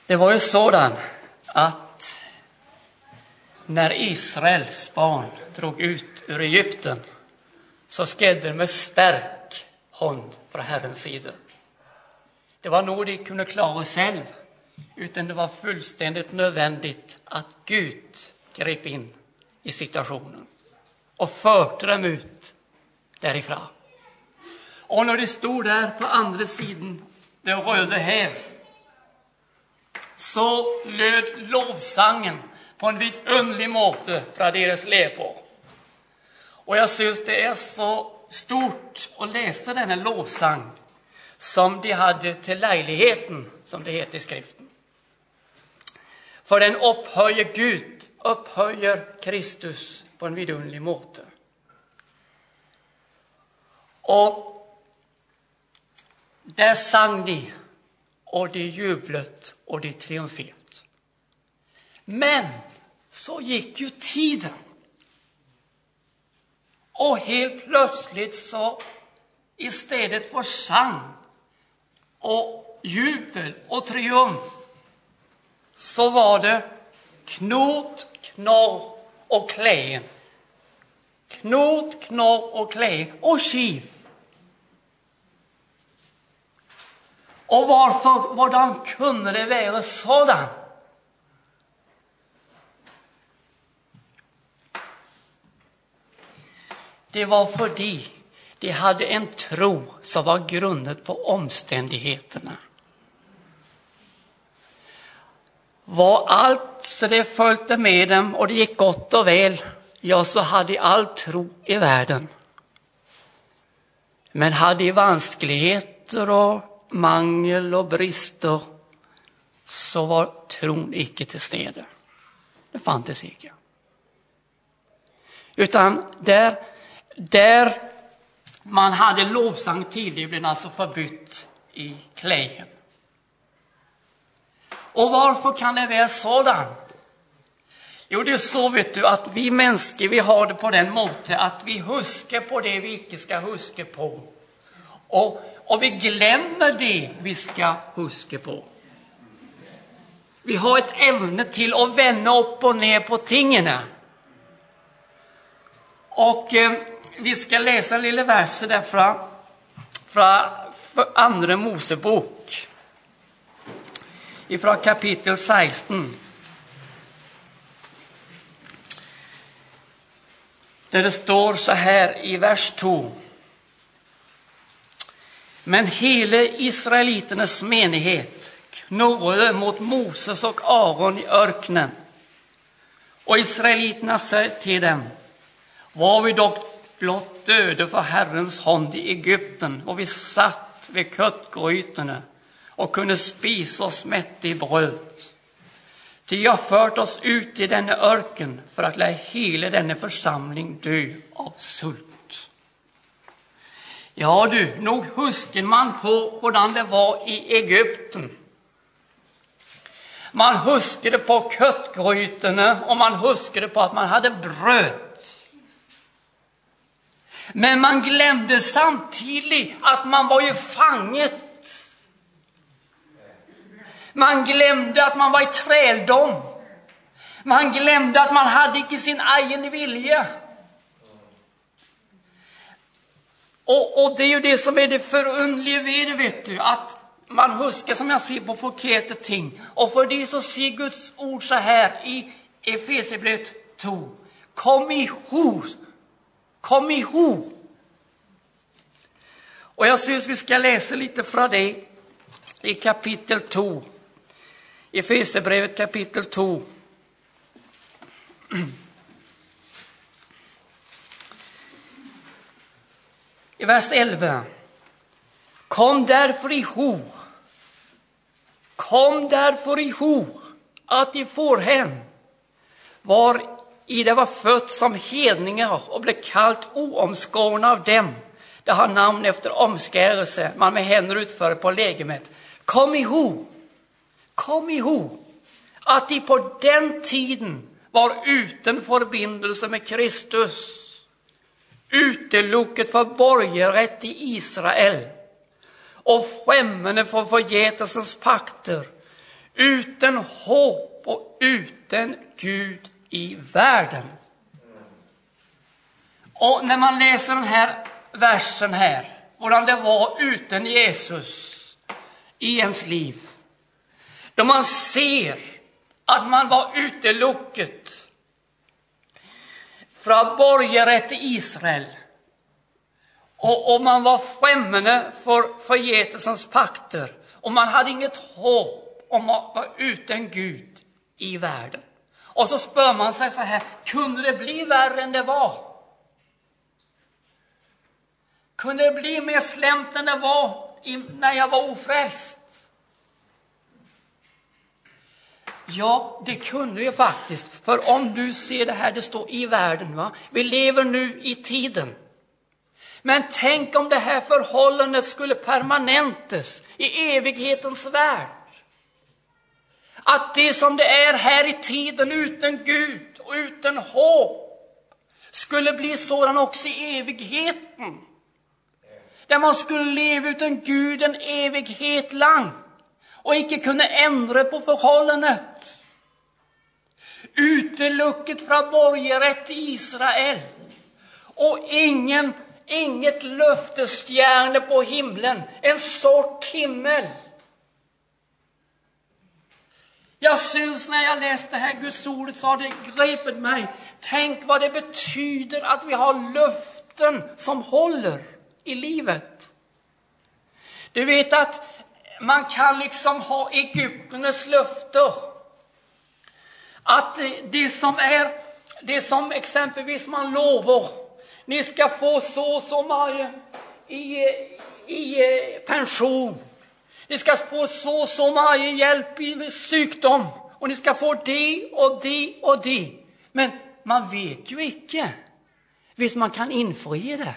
Det var ju sådan att när Israels barn drog ut ur Egypten så skedde det med stark hånd från Herrens sida. Det var nog de kunde klara själv, utan det var fullständigt nödvändigt att Gud grep in i situationen och förde dem ut därifrån. Och när de stod där på andra sidan det röda hav så löd lovsangen på en vidunderlig måte från deras läppar. Och jag syns det är så stort att läsa denna lovsang som de hade till lägligheten, som det heter i skriften. För den upphöjer Gud, upphöjer Kristus på en vidunderlig måte. Och där sang de, och de jublet, och de triumferat. Men så gick ju tiden. Och helt plötsligt så istället för sang och jubel och triumf så var det knot, knorr och kläen. Knot, knorr och kläen och kiv. Och hvordan kunde det vara sådan? Det var fordi de hade en tro som var grundet på omständigheterna. Var allt så det följde med dem och det gick gott och väl, ja så hade de all tro i världen. Men hade de vanskligheter och mangel och brister så var tron icke till stede. Det fanns icke. Utan där man hade lovsang tidigare blev alltså förbytt i kläen. Och varför kan det vara sådan? Jo, det är så vet du att vi människor vi har det på den måten att vi huskar på det vi inte ska huska på. Och vi glömmer det vi ska huska på. Vi har ett ämne till att vända upp och ner på tingarna. Och vi ska läsa en lilla vers därifrån från andra Mosebok. Ifrån kapitel 16. Där det står så här i vers 2. Men hela israeliternas menighet knorrade mot Moses och Aron i öknen. Och israeliterna sa till dem: var vi dock blott döde för Herrens hand i Egypten, och vi satt vid köttgrytorna och kunde spisa oss mätt i bröd. De har fört oss ut i denna örken för att låta hela denna församling dö av sult. Ja du, nog huskar man på hur det var i Egypten. Man huskade på köttgrytorna och man huskade på att man hade bröd. Men man glömde samtidigt att man var ju fanget. Man glömde att man var i träldom. Man glömde att man hade inte sin egen vilja. Och det är ju det som är det förundliga vid det, vet du. Att man huskar som jag ser på förkerte ting. Och för det så ser Guds ord så här i Efesierbrevet 2. Kom ihåg. Kom ihåg. Och jag syns vi ska läsa lite från det i kapitel 2. Efesierbrevet kapitel 2. I vers 11. Kom därför ihåg att i förhen var i det var fött som hedningar och blev kallt oomskårna av dem. Det har namn efter omskärelse man med händer utför på lägemet. Kom ihåg att de på den tiden var utan förbindelse med Kristus, utelucket för borgerrätt i Israel och främmande för förgätelsens pakter, Uten håp og uten Gud i världen. Och när man läser den här versen här, hvordan det var uten Jesus i ens liv, då man ser at man var utelukket fra borgerrett i Israel, og man var fremmede for forgetelsens pakter, og man hadde inget håp om å være uten Gud i verden. Og så spør man seg så her, kunne det bli verre enn det var? Kunne det bli mer slemt enn det var når jeg var ofrelst? Ja, det kunde ju faktiskt. För om du ser det här, det står i världen, va? Vi lever nu i tiden. Men tänk om det här förhållandet skulle permanentes i evighetens värld. Att det som det är här i tiden utan Gud och utan hopp skulle bli sådan också i evigheten. Där man skulle leva utan Gud en evighet lang. Og ikke kunne endre på forholdet. Utelukket fra borgerrett i Israel. Og inget løftestjerne på himlen. En sort himmel. Jeg synes når jeg leste her Guds ordet, så har det grepet meg. Tenk hva det betyder at vi har løften som holder i livet. Du vet at man kan liksom ha Egyptenes løfter. At det som eksempelvis man lover, ni skal få så mye i pensjon. Ni skal få så mye hjelp i sykdom. Og ni skal få det og det og det. Men man vet jo ikke hvis man kan innfri det.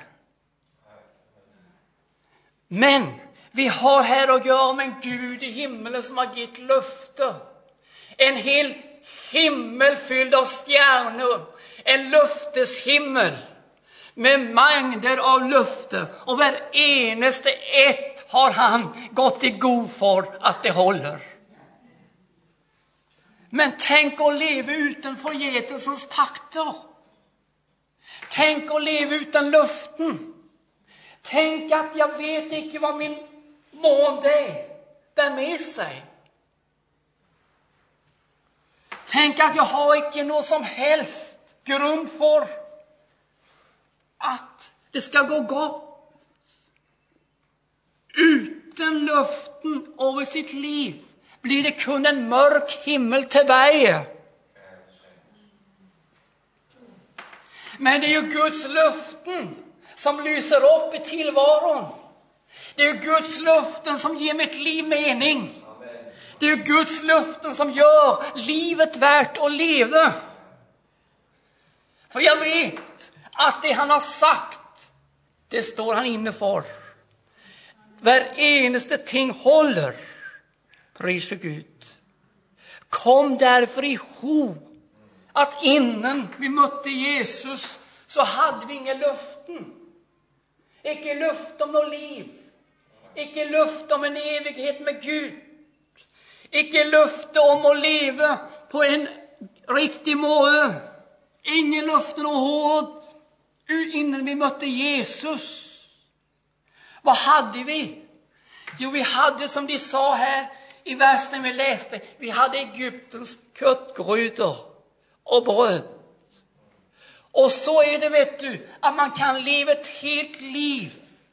Men vi har her å gjøre med en Gud i himmelen som har gitt løfter. En hel himmel fylld av stjerner. En løfteshimmel med mengder av løfter. Og hver eneste ett har han gått i god for at det holder. Men tenk å leve uten forgetelsens pakter. Tenk å leve uten løften. Tenk at jeg vet ikke hva min må det bär med sig. Tänk att jag har inte något som helst grund för att det ska gå gott. Utan löften över sitt liv blir det kun en mörk himmel till väg. Men det är ju Guds löften som lyser upp i tillvaron. Det är Guds löften som ger mitt liv mening. Det är Guds löften som gör livet värt att leva. För jag vet att det han har sagt, det står han inne för. Hver eneste ting håller. Pris för Gud. Kom därför ihåg att innan vi mötte Jesus så hade vi inga löften. Ikke løfte om noe liv. Ikke løfte om en evighet med Gud. Ikke løfte om å leve på en riktig måte. Ingen løfte noe hård innan vi møtte Jesus. Hva hadde vi? Jo, vi hadde, som de sa her i versen vi leste, vi hadde Egyptens køttgryter og brød. Og så det, vet du, at man kan leve et helt liv.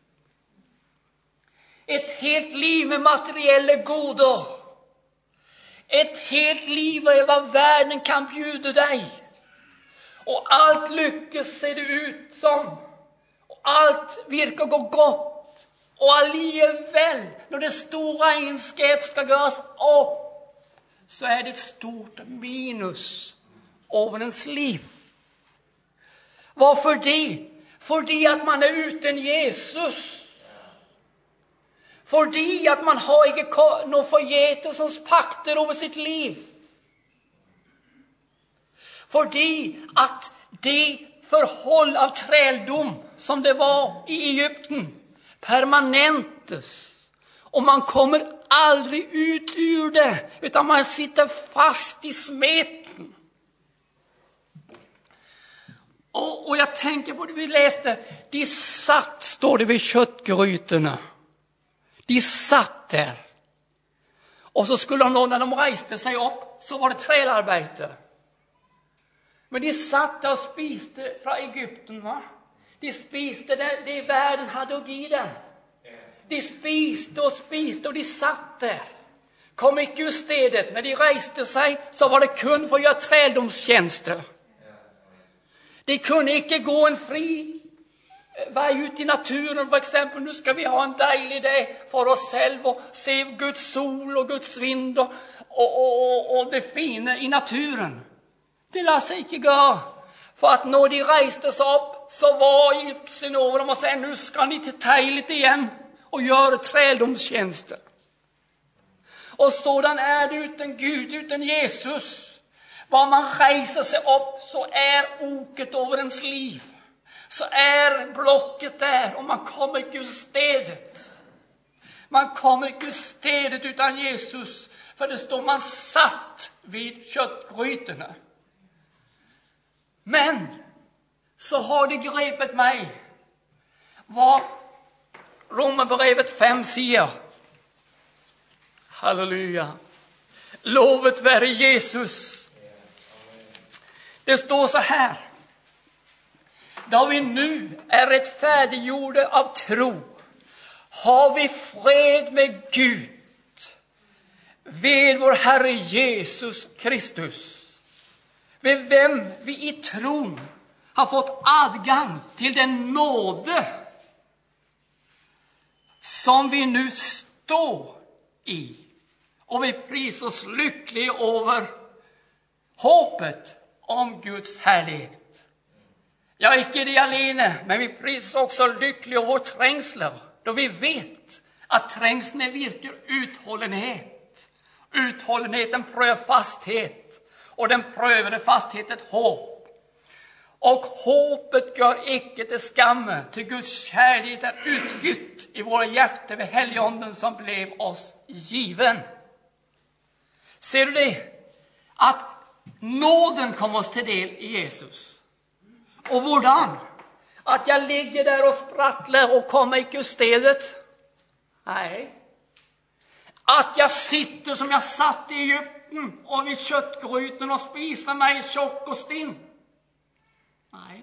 Et helt liv med materielle goder. Et helt liv av hva verden kan bjude deg. Og alt lykkes ser det ut som. Og alt virker gå godt. Og alligevel, når det store egenskap skal gjøres opp, så det et stort minus over ens liv. Hvorfor det? Fordi at man uten Jesus. Fordi at man har ikke noe forgetelsens pakter over sitt liv. Fordi at det forhold av trældom som det var i Egypten permanentes. Og man kommer aldrig ut ur det, utan man sitter fast i smeten. Och jag tänker på det vi läste, de satt, står det vid köttgrytorna. De satt där. Och så skulle de, när de reste sig upp, så var det trälarbete. Men de satt där och spiste från Egypten, va? De spiste det världen hade att ge dem. De spiste och de satt där. Kom inte ur stedet. När de reste sig så var det kun för att göra träldomstjänster. De kunde inte gå en fri väg ut i naturen. För exempel, nu ska vi ha en dejlig dag för oss själva och se Guds sol och Guds vind och det fina i naturen. Det lär sig inte gå. För att när de reste sig upp så var Egypten över dem och sa, nu ska ni till tejligt igen och göra träldomstjänster. Och sådan är det utan Gud, utan Jesus. Var man reser sig upp så är oket över ens liv. Så är blocket där och man kommer inte ur stedet. Man kommer inte ur stedet utan Jesus. För det står man satt vid köttgrytorna. Men så har det grepet mig vad Romarbrevet 5 säger. Halleluja. Lovet vare Jesus. Det står så här. Då vi nu är rättfärdiggjorda av tro har vi fred med Gud ved vår Herre Jesus Kristus. Ved vem vi i tron har fått adgang till den nåde som vi nu står i. Och vi prisar oss lyckliga över hoppet om Guds härlighet. Ja, icke det alene, men vi prisar också lyckliga över trängsler, då vi vet att trängslen virkar uthållenhet. Uthållenheten prövar fasthet, och den prövade fasthet ett hopp. Och hoppet gör icke till skamme, till Guds kärlek är utgytt i våra hjärtan vid helgonden som blev oss given. Ser du det? Att nåden kom oss till del i Jesus. Och hvordan? Att jag ligger där och sprattlar och kommer inte ur stedet? Nej. Att jag sitter som jag satt i Egypten och vid köttgrytan och spisar mig tjock och stinn? Nej.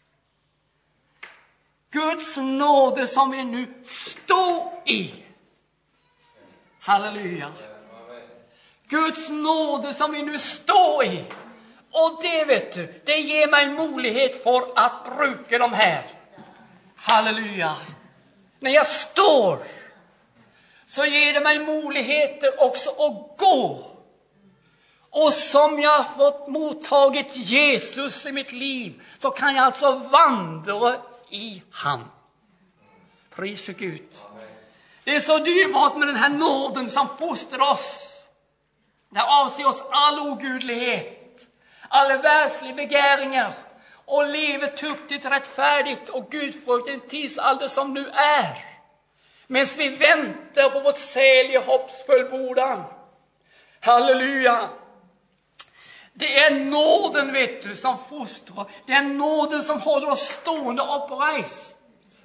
Guds nåde som vi nu står i. Halleluja. Guds nåde som vi nu står i. Och det vet du, det ger mig möjlighet för att bruka de här. Halleluja. När jag står så ger det mig möjligheter också att gå. Och som jag har fått mottagit Jesus i mitt liv så kan jag alltså vandra i han. Pris för Gud. Det är så dyrbart med den här nåden som fostrar oss. Det avser oss all ogudlighet, alla världsliga begäringar och lever tuktigt, rättfärdigt och gudfrukt i en tidsalder som nu är. Medan vi väntar på vårt säliga hopps fullbordan. Halleluja. Det är nåden, vet du, som fostrar. Det är nåden som håller oss stående upprejst.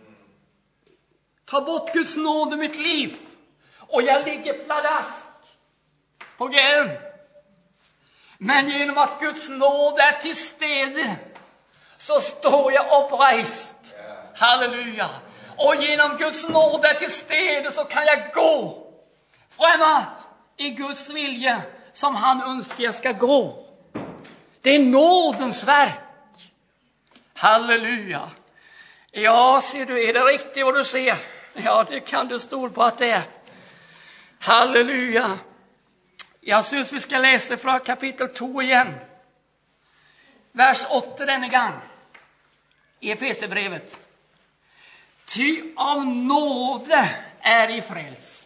Ta bort Guds nåd i mitt liv och jag ligger pladask på gården. Men genom att Guds nåd är till stede så står jag upprejst. Halleluja. Och genom Guds nåd är till stede så kan jag gå framåt i Guds vilja som han önskar jag ska gå. Det är nådens verk. Halleluja. Ja, ser du, är det riktigt vad du ser? Ja, det kan du stå på att det är. Halleluja. Jag syns vi ska läsa från kapitel 2 igen. Vers 8 denna gång. I Efesierbrevet. Ty av nåde är I frälst.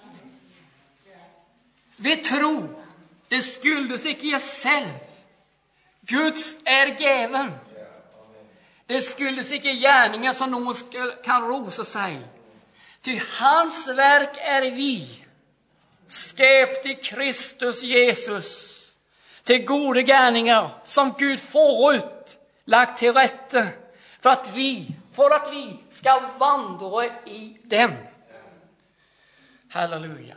Vi tror, det skuldes icke I själv. Guds är gäven. Det skuldes icke gärningar som någon kan rosa sig. Ty hans verk är vi. skep till Kristus Jesus, till gode gärningar som Gud förut lagt till rätte för att vi ska vandra i dem. Halleluja.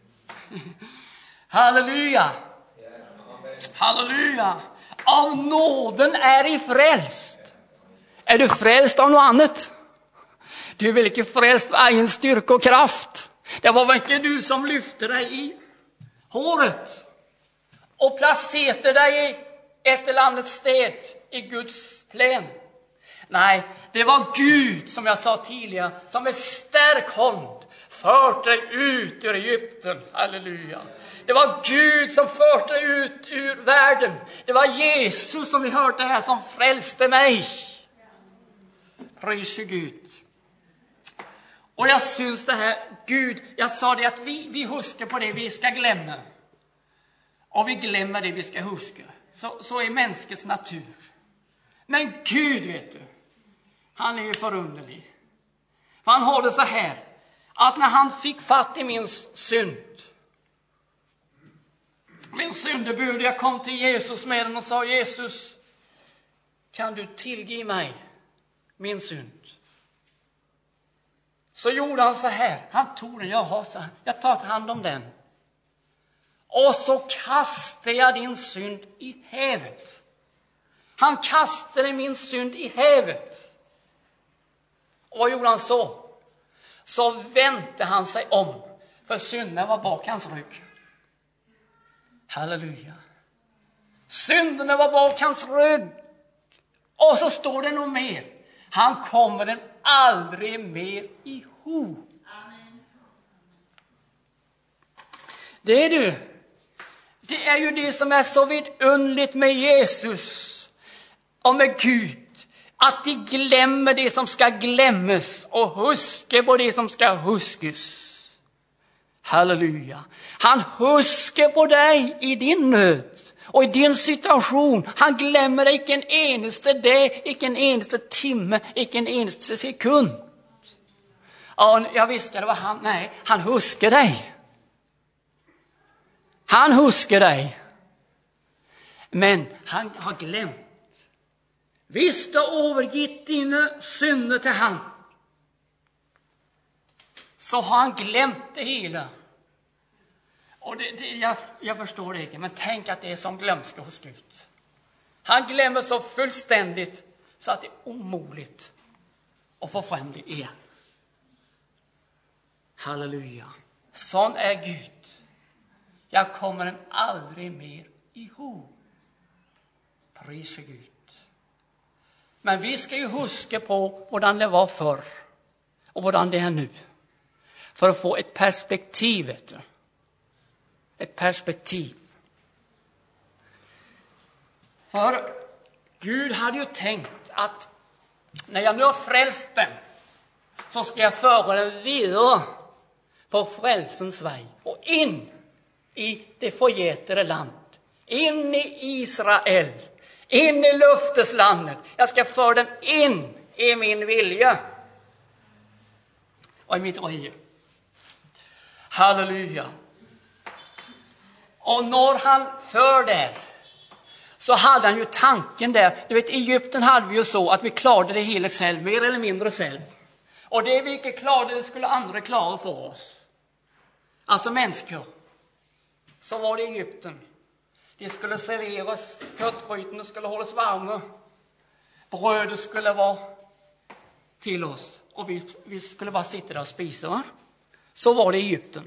Halleluja. Halleluja. Av nåden är I frälst. Är du frälst av något annat? Du är väl inte frälst av egen styrka och kraft. Det var väl inte du som lyfte dig i håret och placerade dig i ett eller annat sted i Guds plan. Nej, det var Gud, som jag sa tidigare, som med stark hand fört dig ut ur Egypten. Halleluja. Det var Gud som fört dig ut ur världen. Det var Jesus, som vi hörde här, som frälste mig. Pris för Gud. Och jag syns det här, Gud, jag sa det att vi huskar på det vi ska glömma. Och vi glömmer det vi ska huska. Så är mänskets natur. Men Gud, vet du, han är ju förunderlig. För han har det så här, att när han fick fatt i min syndebud, jag kom till Jesus med den och sa: Jesus, kan du tillge mig min synd? Så gjorde han så här, han tog den, jag tar hand om den. Och så kastade jag din synd i havet. Han kastade min synd i havet. Och vad gjorde han så? Så vände han sig om, för synden var bak hans rygg. Halleluja. Synden var bak hans rygg. Och så står det nog mer. Han kommer den aldrig mer ihåg. Det är du. Det är ju det som är så vidunderligt med Jesus och med Gud. Att de glömmer det som ska glömmas och huskar på det som ska huskas. Halleluja. Han huskar på dig i din nöd och i din situation. Han glömmer dig icke en enaste dag, icke en enaste timme, icke en enaste sekund. Ja, jag visste det var han. Nej, han huskar dig. Han huskar dig. Men han har glömt. Visst har övergitt dina synder till han, så har han glömt det hela. Och jag förstår det inte, men tänk att det är som glömska hos Gud. Han glömmer så fullständigt så att det är omöjligt att få fram det igen. Halleluja. Sån är Gud. Jag kommer den aldrig mer ihåg. Pris för Gud. Men vi ska ju huska på hvordan det var förr och hvordan det är nu. För att få ett perspektiv, vet du. Ett perspektiv. För Gud hade ju tänkt att när jag nu har frälst den, så ska jag föra den vidare på frälsens väg och in i det förgätade land. In i Israel. In i löfteslandet. Jag ska föra den in i min vilja. Och i mitt rike. Halleluja. Och när han för där, så hade han ju tanken där. Du vet, i Egypten hade vi ju så att vi klarade det hela själv, mer eller mindre själv. Och det vi inte klarade, det skulle andra klara för oss. Alltså människor. Så var det i Egypten. Det skulle serveras, köttgrytorna skulle hållas varma. Brödet skulle vara till oss. Och vi skulle bara sitta där och spisa. Va? Så var det i Egypten.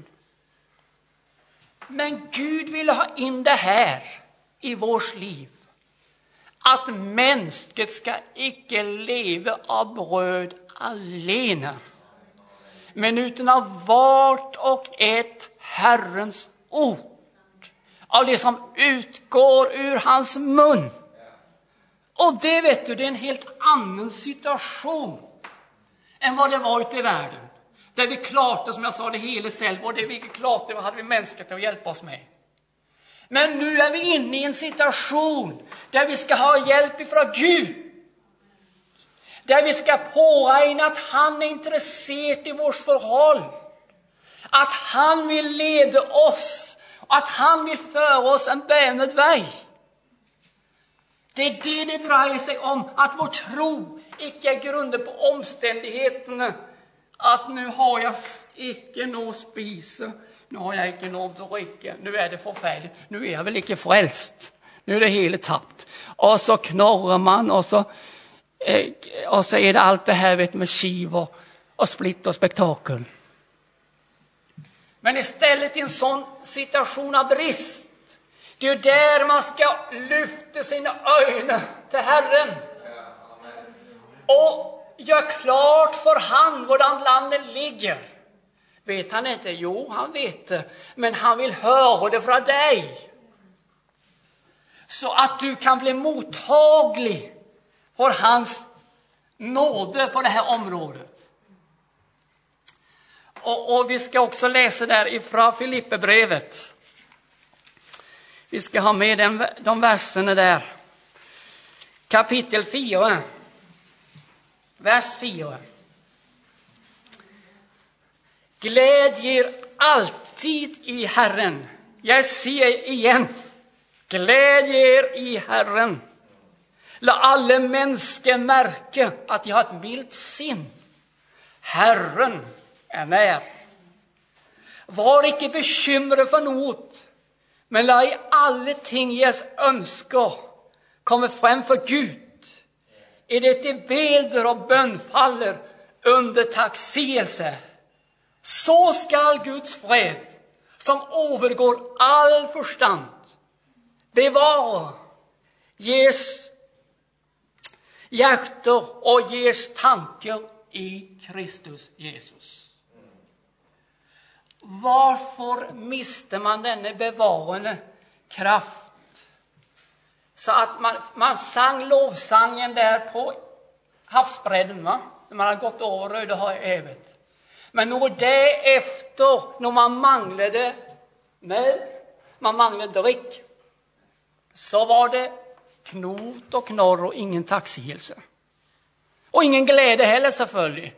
Men Gud ville ha in det här i vårt liv. Att människan ska icke leva av bröd alena, men utan av vart och ett Herrens ord. Av det som utgår ur hans mun. Och det, vet du, det är en helt annan situation än vad det var ute i världen. Där vi klarade, som jag sa, det hela själv. Och det vi inte klarade, vad hade vi mänskligt att hjälpa oss med. Men nu är vi inne i en situation där vi ska ha hjälp ifrån Gud. Där vi ska påräkna att han är intresserad i vårt förhåll. Att han vill leda oss. Att han vill föra oss en banad väg. Det är det dreier seg om. Att vår tro ikke er grundet på omstendighetene. At nå har jeg ikke noe å spise. Nå har jeg ikke noe å drikke. Nå er det forferdelig. Nå er jeg vel ikke frelst. Nå er det hele tapt. Og så knorrer man, og så er det alt det her vet, med skiver og splitt og spektakel. Men istället i en sånn situasjon av brist, det er der man skal lyfte sine øyne til Herren. Og gjøre klart for han hvordan landet ligger. Vet han ikke? Jo, han vet det. Men han vil høre det fra deg. Så at du kan bli mottaglig for hans nåde på det här området. Och vi ska också läsa där ifrån Filippebrevet. Vi ska ha med de verserna där. Kapitel 4. Vers 4. Glädj er alltid i Herren. Jag säger igen. Glädj er i Herren. La alle mennesker merke at de har et mildt sinn. Herren er nær. Var ikke bekymret for noe, men la i alle ting deres ønsker komme frem for Gud. I det de beder og bønnfaller under takksigelse. Så skal Guds fred, som overgår all forstand, bevare deres hjerter og deres tanker i Kristus Jesus. Varför mister man denne bevarende kraft? Så at man sang lovsangen der på havsbredden, va? Når man har gått over Rødehavet. Men når det efter, når man manglede med, man manglede drikk, så var det knot og knorr og ingen takksigelse. Og ingen glede heller, selvfølgelig.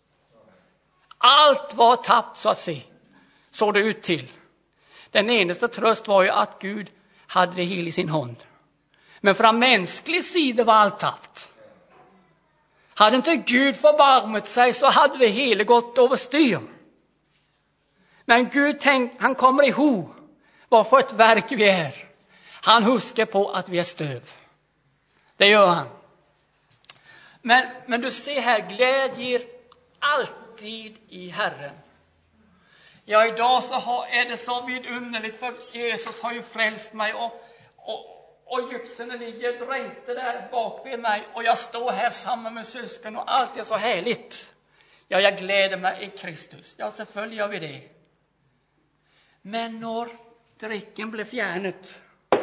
Alt var tapt, så å si. Så det ut til. Den eneste trøst var jo at Gud hadde det hele i sin hånd. Men fra menneskelig side var alt tapt. Hadde ikke Gud forbarmet seg, så hadde det hele gått over styr. Men Gud tenkte, han kommer i ho, hva for et verk vi er. Han husker på at vi er støv. Det gjør han. Men du ser her, glädjer alltid i Herren. Ja, idag så är det så vidunderligt, för Jesus har ju frälst mig och gypsarna ligger dränkte där bak vid mig och jag står här samman med syskon och allt är så härligt. Ja, jag gläder mig i Kristus. Ja, selvfølgelig gör vi det. Men när dricken blev fjernet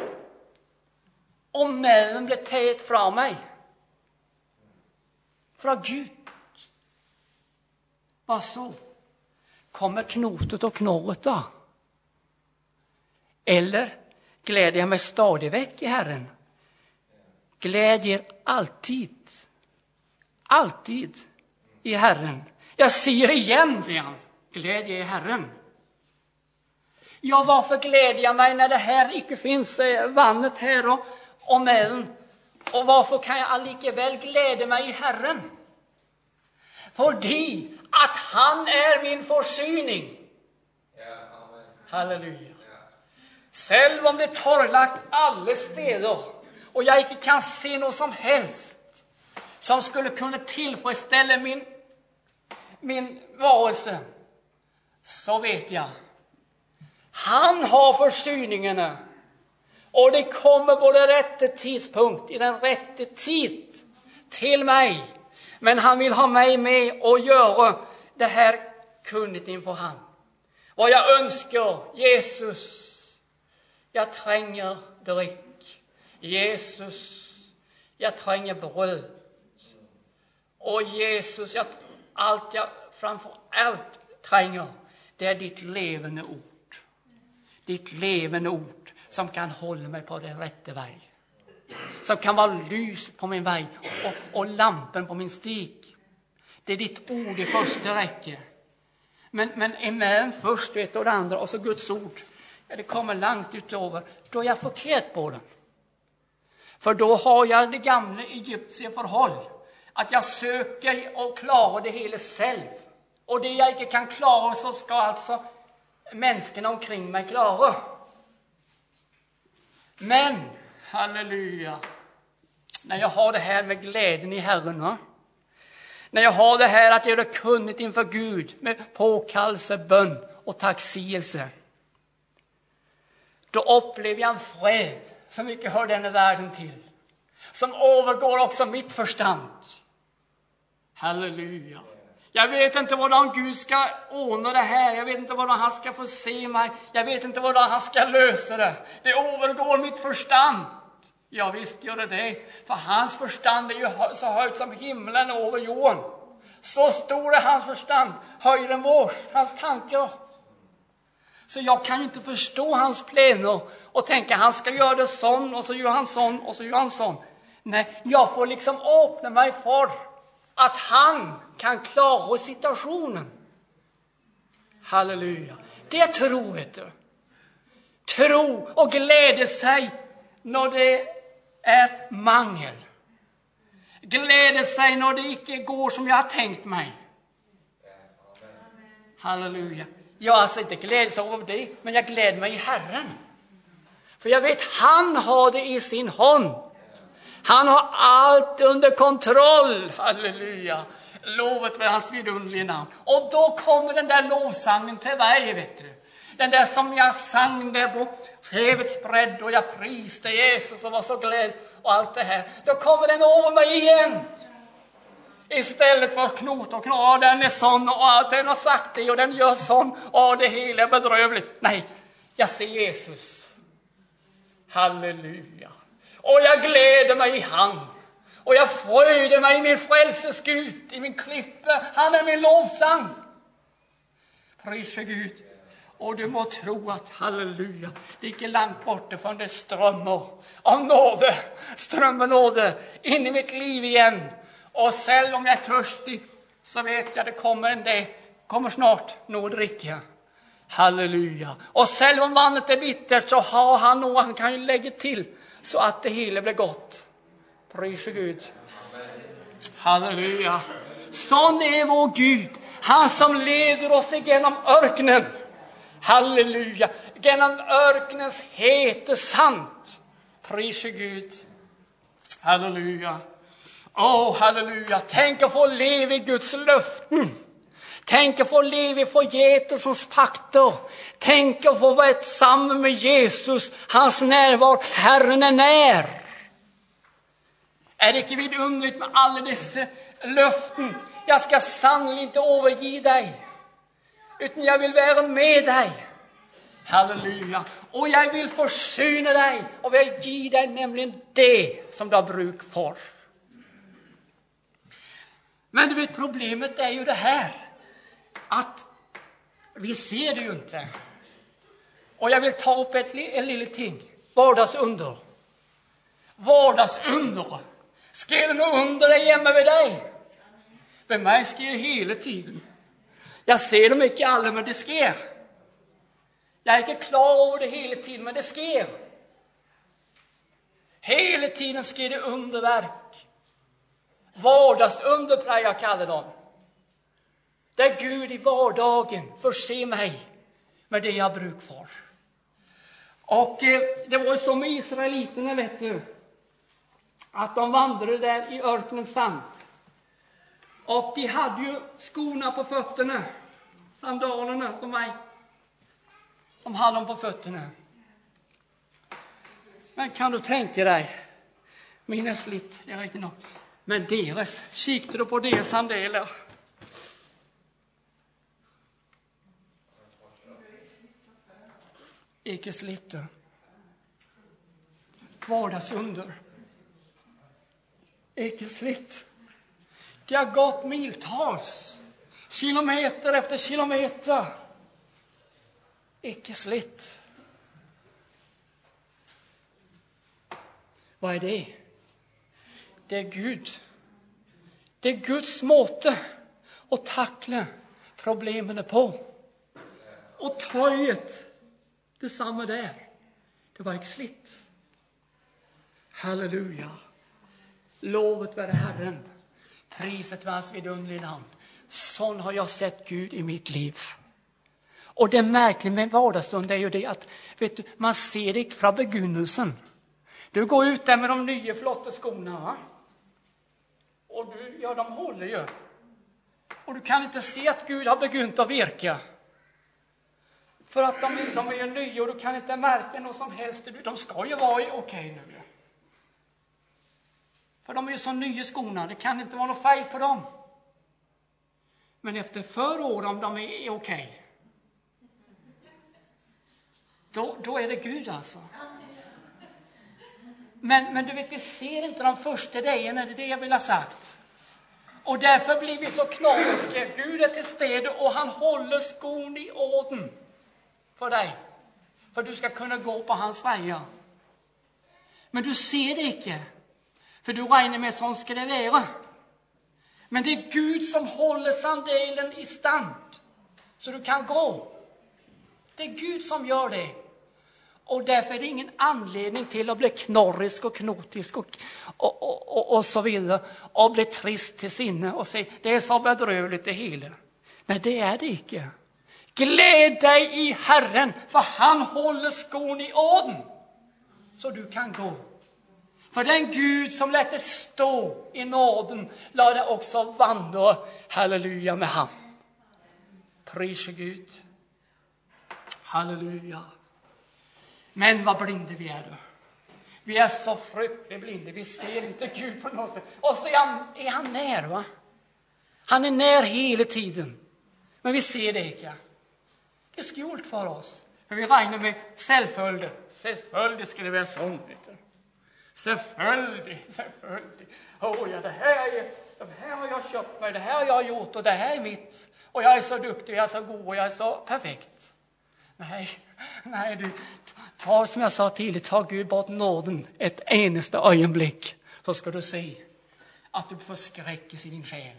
og maden ble taget fra meg, fra Gud, hva så? Kommer knotet og knorret da? Eller gleder jeg meg stadig vekk i Herren? Glädjer alltid i Herren. Jeg sier igjen, sier han, glädje i Herren. Ja, varför glädjer jeg meg når det her ikke finnes vannet her og maden? Og hvorfor kan jeg allikevel glede meg i Herren? Fordi at han er min forsyning. Halleluja. Selv om det er torrlagt alle steder, og jeg ikke kan se noe som helst som skulle kunne tilfredsstille min varelse, så vet jeg. Han har forsyningene, og det kommer på det rette tidspunkt, i den rette tid, til meg. Men han vil ha meg med og gjøre det her kunnet inför han. Og jeg ønsker, Jesus, jeg trenger drikk. Jesus, jeg trenger brød. Og Jesus, alt jeg framfor alt trenger, det er ditt levende ord. Ditt levende ord som kan holde meg på den rette vei. Som kan være lys på min vei og lampen på min stig. Det er ditt ord i første rekke. Men emellan först vet och det andra och så Guds ord. Ja, det kommer långt utöver. Då är jag förkert på den. För då har jag det gamla egyptiska förhåll. Att jag söker och klarar det hela själv. Och det jag inte kan klara så ska alltså människorna omkring mig klara. Men, halleluja, när jag har det här med glädjen i Herren, va? När jag har det här att göra kunnigt inför Gud med påkallelse, bön och tacksigelse, då upplever jag en fred som inte hör denna världen till. Som övergår också mitt förstånd. Halleluja. Jag vet inte hvordan Gud ska ordna det här. Jag vet inte hvordan han ska få se mig. Jag vet inte hvordan han ska lösa det. Det övergår mitt förstånd. Ja, visst gör det. För hans förstånd är ju så högt som himlen över jorden. Så stor är hans förstånd. Högre än vår. Hans tankar. Så jag kan inte förstå hans planer och tänka han ska göra det sån och så gör han sån och så gör han sån. Nej, jag får liksom öppna mig för att han kan klara situationen. Halleluja. Det är tro, vet du. Tro och glädje sig när det är mangel. Glädje sig när det inte går som jag har tänkt mig. Halleluja. Jag har alltså inte glädje sig över det, men jag gläder mig i Herren. För jag vet han har det i sin hand. Han har allt under kontroll. Halleluja. Lovet för hans vidunderliga namn. Och då kommer den där lovsangen till mig, vet du. Den där som jag sang där på havets bredd och jag priste Jesus och var så glad och allt det här. Då kommer den över mig igen. Istället för knot och knot, den är sån och allt, den har sagt det och den gör sån och det hela är bedrövligt. Nej, jag ser Jesus. Halleluja. Och jag gläder mig i han. Och jag fröjder mig i min frälses Gud, i min klippe. Han är min lovsang. Pris för Gud. Och du må tro att, halleluja, det är inte långt borta från det strömmar av nåde. Strömmar nåde in i mitt liv igen. Och själv om jag är törstig så vet jag det kommer snart något dricka. Halleluja. Och själv om vattnet är bittert så har han något han kan ju lägga till så att det hela blir gott. Pris för Gud. Halleluja. Sån är vår Gud. Han som leder oss igenom öknen. Halleluja. Genom öknens hete sant. Pris för Gud. Halleluja. Halleluja. Tänk att få leva i Guds löften. Tänk att få leva i förgetelsens pakter. Tänk att få vara samman med Jesus. Hans närvaro. Herren är när. Är det inte vidunderligt med alla dessa löften? Jag ska sannolikt inte överge dig. Utan jag vill vara med dig. Halleluja. Och jag vill försyna dig. Och vill ge dig nämligen det som du har bruk för. Men du vet, problemet är ju det här. Att vi ser det ju inte. Och jag vill ta upp en liten ting. Vardagsunder. Vardagsunder. Sker det något under dig hemma vid dig? För mig sker det hela tiden. Jag ser dem inte alla, men det sker. Jag är inte klar över det hela tiden, men det sker. Hela tiden sker det underverk. Vardagsunder plejer jag kalla dem. Där Gud i vardagen förser mig med det jag bruk för. Och det var ju som med israeliterna, vet du. Att de vandrade där i öknens sand. Och de hade ju skorna på fötterna. Sandalerna som mig. De hade dem på fötterna. Men kan du tänka dig. Mina slitt, det är riktigt nog. Men deras, kikade du på deras sandaler. Icke slitt du. Vardagsunder. Icke slitt. Det har gått miltals. Kilometer efter kilometer. Icke slitt. Vad är det? Det är Gud. Det är Guds måte att tackla Problemen är på. Och töjet, detsamma där. Det var slitt. Halleluja. Lovet vare Herren. Priset vare hans vidunderliga namn. Sån har jag sett Gud i mitt liv. Och det märkliga med vardagsstund är ju det att vet du, man ser det från begynnelsen. Du går ut där med de nya flotta skorna, va? Och de håller ju. Och du kan inte se att Gud har begynt att virka. För att de är ju nya och du kan inte märka något som helst. De ska ju vara okej nu. För de är ju så nya skorna, det kan inte vara något fel på dem. Men efter förra år, om de är okej, då är det Gud alltså. Men du vet, vi ser inte de första dagarna, det är det jag vill ha sagt. Och därför blir vi så knasiga. Gud är till stede och han håller skon i orden för dig. För du ska kunna gå på hans vägar. Men du ser det inte. För du räknar med sånt ska det vara. Men det är Gud som håller sandalen i stand. Så du kan gå. Det är Gud som gör det. Och därför är det ingen anledning till att bli knorrisk och knotisk och så vidare. Och bli trist till sinne och säga det är så bedrövligt det hela. Nej, det är det inte. Gläd dig i Herren, för han håller skon i orden. Så du kan gå. För den Gud som lät det stå i nåden lade det också vandra, halleluja, med han. Pris Gud. Halleluja. Men vad blinda vi är då. Vi är så fruktansvärt blinda. Vi ser inte Gud på något sätt. Och så är han när, va? Han är när hela tiden. Men vi ser det inte. Det är skuld för oss. För vi räknar med självföljde. Självföljde ska det vara sånt, vet du. Självföljde. Ja, det här har jag köpt mig. Det här har jag gjort och det här är mitt. Och jag är så duktig, jag är så god och jag är så perfekt. Nej, du tar som jag sa tidigt, ta Gud bort nåden ett enaste ögonblick. Så ska du se att du förskräckes i din själ.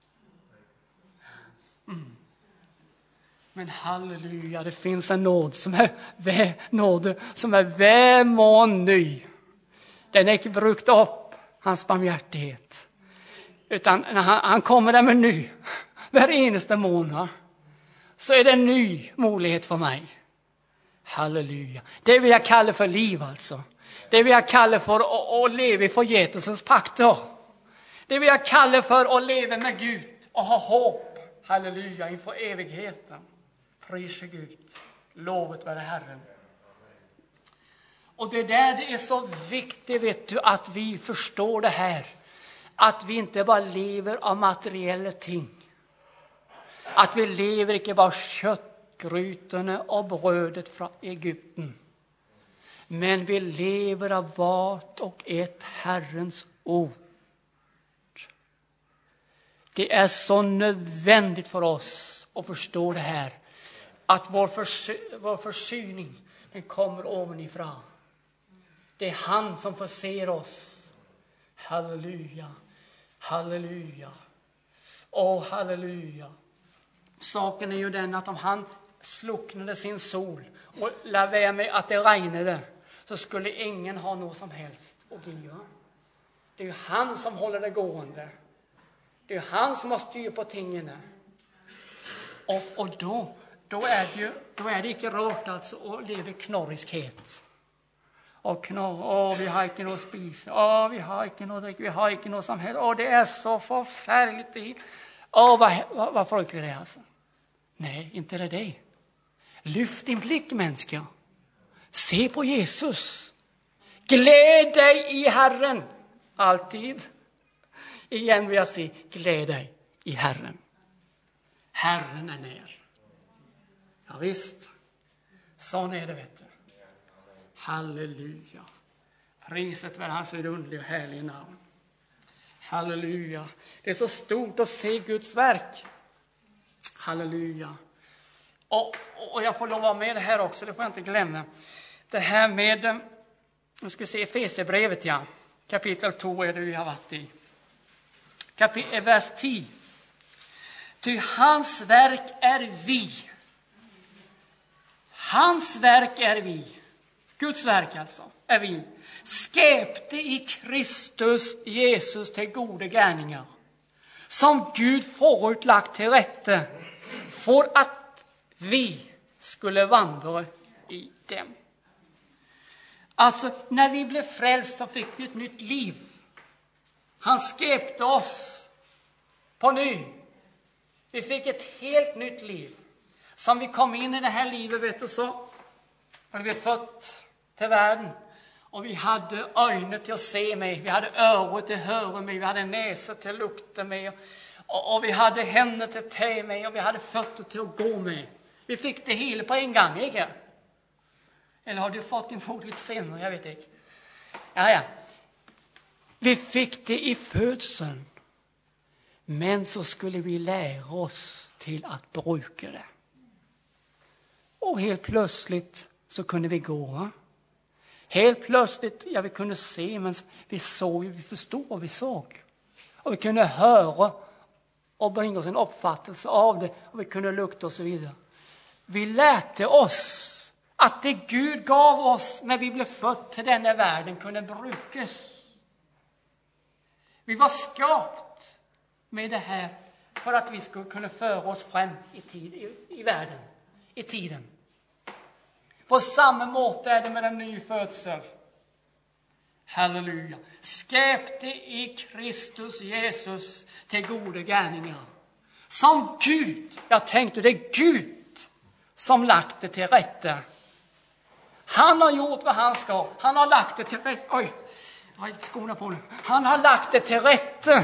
Men halleluja, det finns en nåd som är väm och ny. Den är inte brukt upp, hans barmhärtighet. Utan när han kommer där med ny, var enaste månad, så är det en ny möjlighet för mig. Halleluja. Det vill jag kalla för liv alltså. Det vill jag kalla för att leva i förgätelsens pakter. Det vill jag kalla för att leva med Gud och ha hopp. Halleluja, inför evigheten. Pris Gud. Lovet vare Herren. Och det där det är så viktigt, vet du, att vi förstår det här. Att vi inte bara lever av materiella ting. Att vi lever inte bara köttgrytorna och brödet från Egypten. Men vi lever av vart och ett Herrens ord. Det är så nödvändigt för oss att förstå det här. Att vår försyning, den kommer ovanifrån. Det är han som förser oss. Halleluja. Halleluja. Åh, halleluja. Saken är ju den att om han sluknade sin sol och lär med att det regnade, så skulle ingen ha något som helst att giva. Det är ju han som håller det gående. Det är han som har styr på tingen. Och då är det inte rart alltså att leva i knorriskhet. Och vi har inte något spis. Vi har inte något drick. Vi har inte något som helst. Det är så förfärligt. Vad folk är det alltså? Nej, inte det. Lyft din blick, människa. Se på Jesus. Gläd dig i Herren. Alltid. Igen vill jag säga, gläd dig i Herren. Herren är ner. Ja visst. Sån är det, vet du. Halleluja. Priset vare hans vidunderliga och härliga namn. Halleluja. Det är så stort att se Guds verk. Halleluja. Och jag får lov att vara med det här också, det får jag inte glömma. Det här med, nu ska vi se, Efesierbrevet, ja. Kapitel 2 är det vi har varit i. Vers 10. Ty hans verk är vi. Hans verk är vi. Guds verk alltså är vi. Skapte i Kristus Jesus till gode gärningar, som Gud forutlagt till rätte, för att vi skulle vandra i dem. Alltså, när vi blev frälst så fick vi ett nytt liv. Han skapte oss på ny. Vi fick ett helt nytt liv. Som vi kom in i det här livet, vet du, så blev vi fött till världen. Och vi hade ögon till att se med, vi hade öron till att höra med, vi hade näsor till att lukta med. Och vi hade händer till att ta med, och vi hade fötter till att gå med. Vi fick det hela på en gång, inte? Eller har du fått din fot lite senare? Jag vet inte. Ja. Vi fick det i födseln. Men så skulle vi lära oss till att bruka det. Och helt plötsligt så kunde vi gå. Helt plötsligt, vi kunde se, men vi såg, vi förstod vad vi såg. Och vi kunde höra och bringa oss en uppfattelse av det. Och vi kunde lukta och så vidare. Vi lärde oss att det Gud gav oss när vi blev född till denna världen kunde brukas. Vi var skapt med det här för att vi skulle kunna föra oss fram i världen, i tiden. På samma måte är det med en ny födsel. Halleluja. Skapte i Kristus Jesus till gode gärningar. Som Gud, jag tänkte det är Gud som lagt det till rätta. Han har gjort vad han ska. Han har lagt det till rätta. Oj, jag har inte skorna på nu. Han har lagt det till rätta.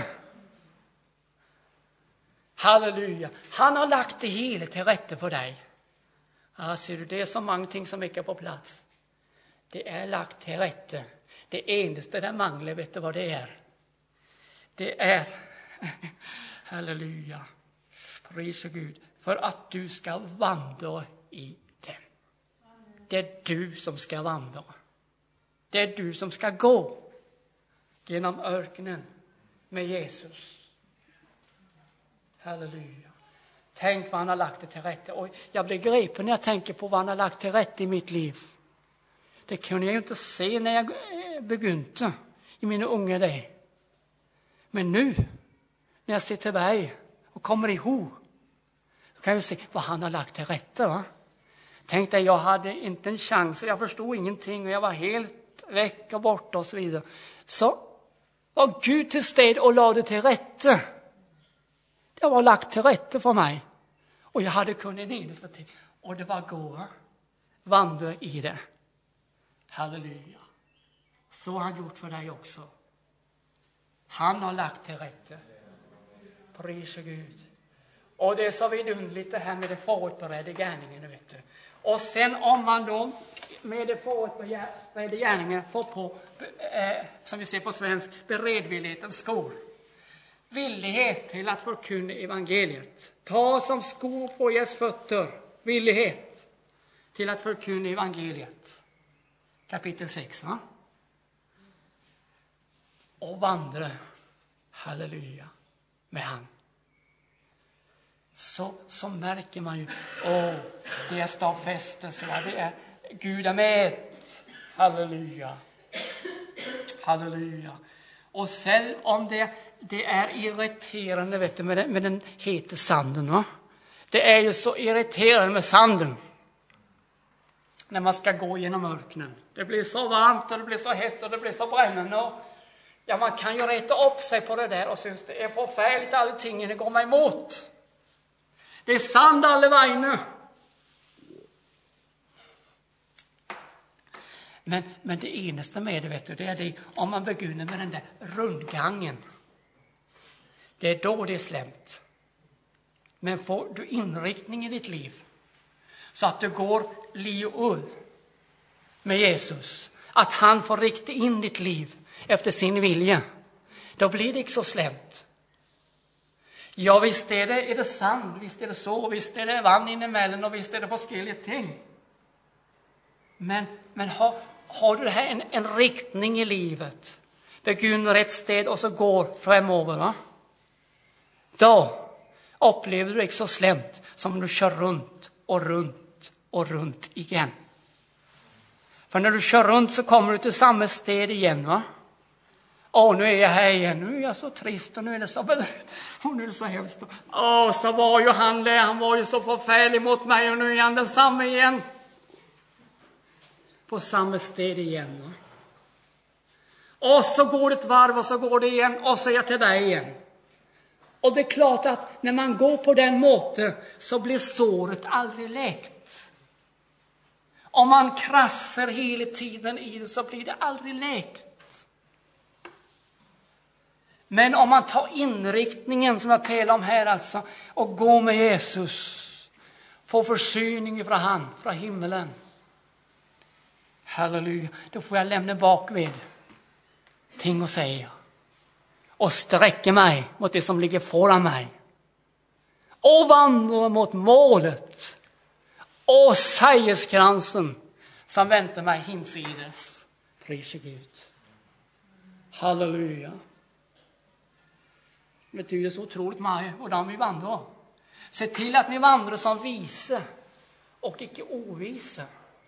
Halleluja. Han har lagt det hela till rätta för dig. Ja, ser du, det är så många ting som är på plats. Det är lagt till rätta. Det endaste där manglar, vet du vad det är? Det är, halleluja, pris och Gud, för att du ska vandra i den. Det är du som ska vandra. Det är du som ska gå genom öknen med Jesus. Halleluja. Tänk vad han har lagt det till rätta. Och jag blir gripen när jag tänker på vad han har lagt till rätta i mitt liv. Det kunde jag ju inte se när jag begynte i mina unga dagar. Men nu, när jag sitter tillbaka och kommer ihåg, då kan jag se vad han har lagt till rätta. Va? Tänk dig, jag hade inte en chans, jag förstod ingenting och jag var helt väck och borta och så vidare. Så var Gud till sted och lade det till rätta. Det var lagt till rätta för mig. Och jag hade kunnat en eneste till. Och det var gå, vandra i det. Halleluja. Så har han gjort för dig också. Han har lagt till rätta. Pris Gud. Och det är så vidunderligt det här med det förutberedda gärningen, vet du. Och sen om man då med det förutberedda gärningen får på, som vi ser på svensk, beredvillighetens skor. Villighet till att förkunna evangeliet. Ta som skor på Jesu fötter. Villighet till att förkunna evangeliet. Kapitel 6. Va? Och vandra, halleluja, med han. Så märker man ju, det är stavfästelse, det är Gud är med. Halleluja. Halleluja. Och sen om det är irriterande, vet du, med den heta sanden. Va? Det är ju så irriterande med sanden. När man ska gå genom öknen. Det blir så varmt och det blir så hett och det blir så brännande. Och, ja, man kan ju reta upp sig på det där och syns det är förfärligt, allting det går mig emot. Det är sand alla vägnar. Men det enaste med det, vet du, det är det om man begynner med den där rundgången. Det är då det är slämt. Men får du inriktning i ditt liv så att du går li och ull med Jesus, att han får rikta in ditt liv efter sin vilja, då blir det inte så slämt. Ja, visst är det sand, visst är det så, visst är det vann inemellan och visst är det forskelliga ting. Men har du det här en riktning i livet, begynner ett sted och så går framåt, va? Då, Opplever du ikke så slemt som om du kjører rundt og rundt og rundt igjen. For når du kjører rundt så kommer du til samme sted igjen, va? Nu är jag här igen, nu är jag så trist och nu är det så och nu är det så hemskt. Så var ju han där, han var ju så förfärlig mot mig och nu är han densamma igen. På samma sted igen, va? Och så går det ett varv och så går det igen och så är jag tillbaka igen. Och det är klart att när man går på den måten så blir såret aldrig läkt. Om man krasser hela tiden i det så blir det aldrig läkt. Men om man tar inriktningen som jag talar om här alltså och går med Jesus, får försyning ifrån han, från himmelen. Halleluja. Då får jag lämna bakvid ting att säga. Och sträcka mig mot det som ligger foran mig. Och vandra mot målet. Och segerskransen som väntar mig hinsides. Pris Gud. Halleluja. Det betyder så otroligt mycket hvordan vi vandrar. Se till att ni vandrar som vise och icke ovise.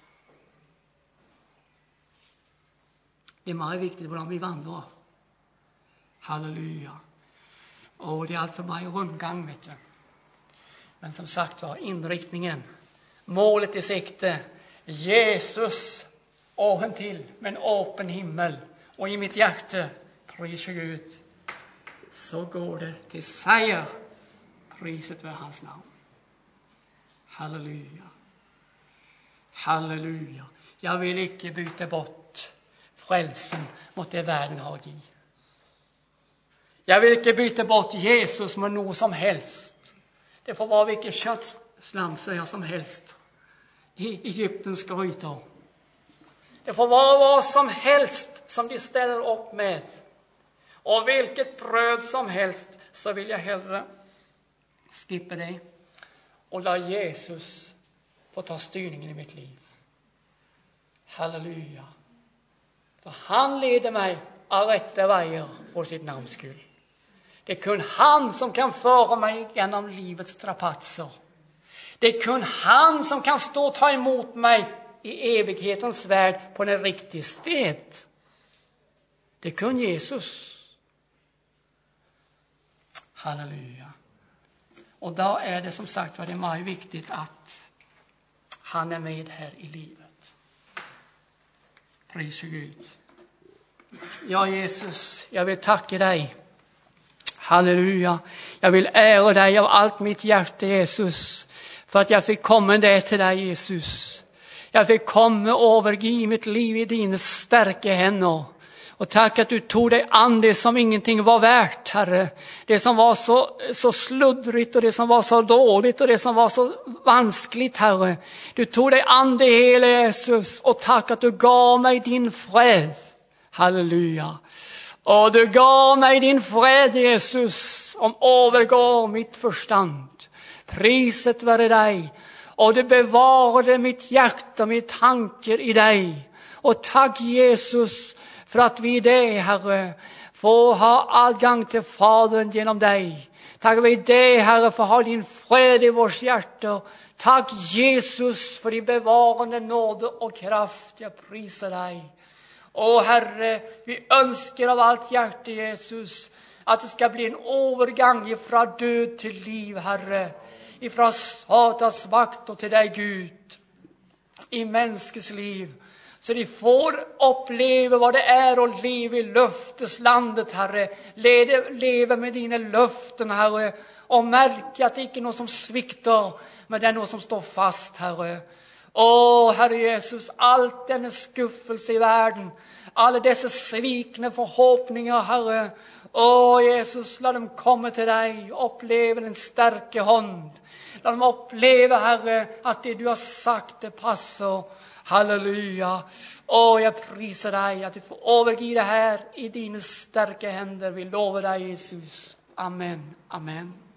Det är mycket viktigt hvordan vi vandrar. Halleluja. Och det är allt för mig rundgång, vet du. Men som sagt var, inriktningen, målet i sikte, Jesus åren till med en öppen himmel. Och i mitt hjärta, pris Gud, så går det till seger. Priset för hans namn. Halleluja. Halleluja. Jag vill inte byta bort frälsen mot det världen har i. Jag vill inte byta bort Jesus med något som helst. Det får vara vilket köttslamsöja som helst i Egyptens grytor. Det får vara vad som helst som de ställer upp med. Och vilket bröd som helst så vill jag hellre skippa det och låta Jesus få ta styrningen i mitt liv. Halleluja. För han leder mig av rätta vägar för sitt namns skull. Det är kun han som kan föra mig genom livets strapatser. Det är kun han som kan stå och ta emot mig i evighetens värld på den riktiga sted. Det är kun Jesus. Halleluja. Och då är det som sagt vad det är mycket viktigt att han är med här i livet. Pris Gud. Ja, Jesus, jag vill tacka dig. Halleluja. Jag vill ära dig av allt mitt hjärta, Jesus. För att jag fick komma där till dig, Jesus. Jag fick komma och överge mitt liv i dina starka händer. Och tack att du tog dig an det som ingenting var värt, Herre. Det som var så sluddrigt och det som var så dåligt och det som var så vanskligt, Herre. Du tog dig an det hela, Jesus. Och tack att du gav mig din fred. Halleluja. Och du gav mig din fred, Jesus, som övergår mitt förstånd. Priset vare dig. Och du bevarade mitt hjärta och mitt tankar i dig. Och tack, Jesus, för att vi i det, Herre, får ha adgang till Fadern genom dig. Tack vi det, Herre, för att ha din fred i vårt hjärta. Tack, Jesus, för din bevarande nåd och kraft. Jag prisar dig. Åh, Herre, vi önskar av allt hjärta, Jesus, att det ska bli en övergång ifrån död till liv, Herre. Ifrån Satans makt och till dig, Gud. I människors liv. Så de får uppleva vad det är att leva i löfteslandet, Herre. Leva med dina löften, Herre. Och märka att det inte är något som sviktar, men det är något som står fast, Herre. Åh, Herre Jesus, allt denna skuffelse i världen, alla dessa svikna förhoppningar, Herre. Åh, Jesus, låt dem komma till dig och uppleva den starka hand. Låt dem uppleva, Herre, att det du har sagt, det passar. Halleluja. Åh, jag prisar dig att du får överge det här i dina starka händer. Vi lovar dig, Jesus. Amen. Amen.